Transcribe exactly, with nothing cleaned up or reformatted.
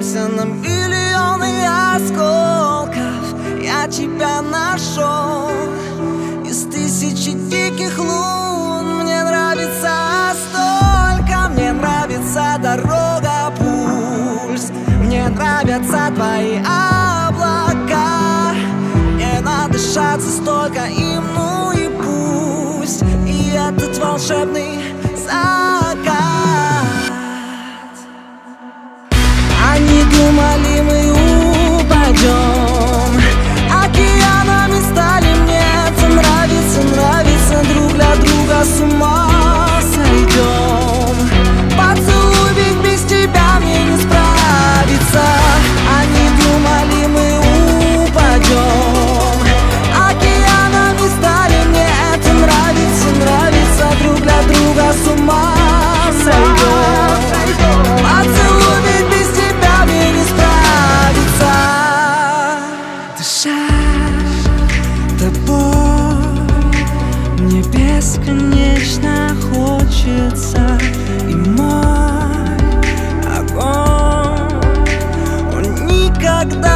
разбился на миллионы осколков. Я тебя нашел из тысячи диких лун. Мне нравится столько, мне нравится дорога, пульс. Мне нравятся твои облака. Мне надышаться столько им, ну и пусть. И этот волшебный закат. Они думали, мы упадем, океанами стали мне. Это нравится, нравится, друг для друга с ума сойдем. Поцелуй, ведь без тебя мне не справиться. Они думали, мы упадем, океанами стали мне. Это нравится, нравится, друг для друга с ума сойдем. Поцелуй, ведь без тебя мне не справиться. Дышать тобой мне бесконечно хочется. И мой огонь, он никогда